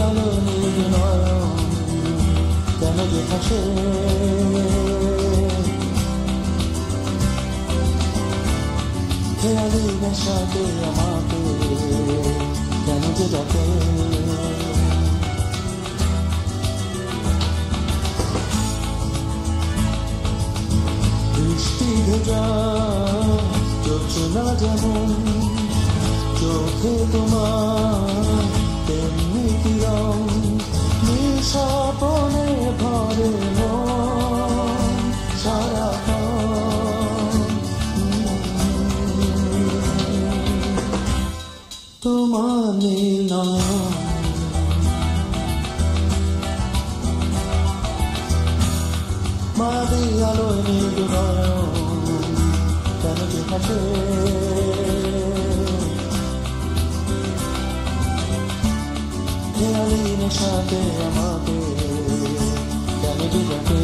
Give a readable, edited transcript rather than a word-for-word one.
আলো নীল নয়ন কেন যে হাসে, খেয়ালি নেশাতে আমাকে কেন যে ডাকে। বৃষ্টি ভেজা জোছনা যেমন চোখে তোমার তেমনি কিরণ, নিঃস্বপনে ভরে মন সারাক্ষণ। তোমার নীল নয়ন মায়াবী আলোয় নীল নয়ন কেন যে হাসে, খেয়ালি নেশাতে আমাকে কেন যে ডাকে।